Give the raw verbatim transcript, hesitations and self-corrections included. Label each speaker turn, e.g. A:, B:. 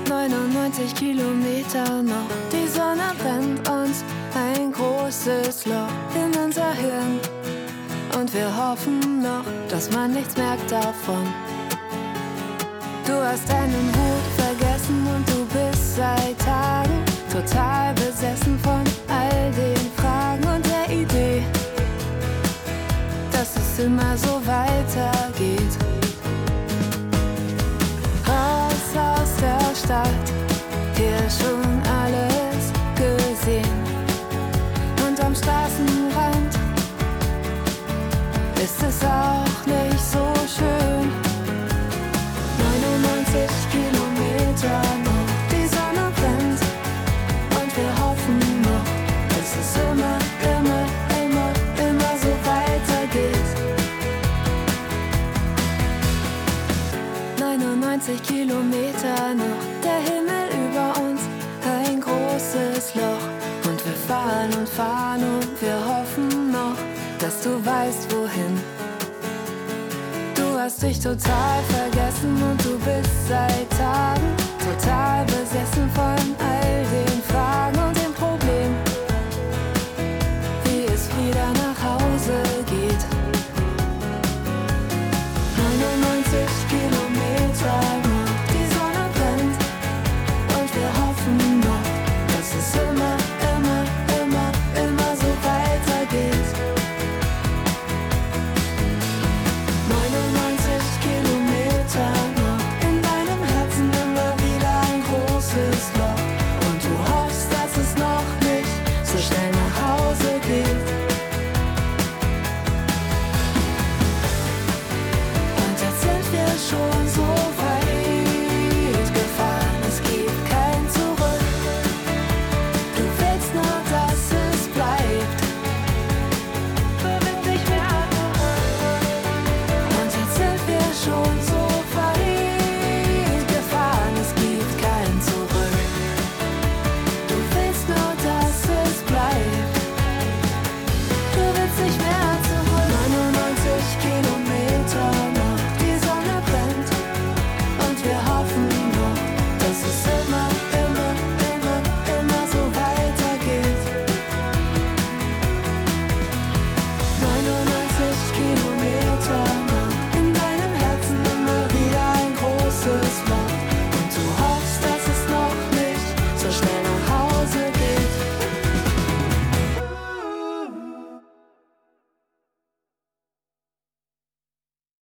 A: neunundneunzig Kilometer noch, die Sonne brennt uns ein großes Loch in unser Hirn. Und wir hoffen noch, dass man nichts merkt davon. Du hast deinen Hut vergessen und du bist seit Tagen total besessen von all den Fragen und der Idee, dass es immer so weitergeht. Raus aus der Stadt, hier schon alles gesehen. Und am Straßenrand ist es auch nicht so schön. neunundneunzig Kilometer noch, die Sonne brennt und wir hoffen noch, dass es immer, immer, immer, immer so weitergeht. neunundneunzig Kilometer noch, der Himmel über uns, ein großes Loch. Und wir fahren und fahren und wir hoffen noch, dass du weißt wohin. Du hast dich total vergessen und du bist seit Tagen total besessen von all dem.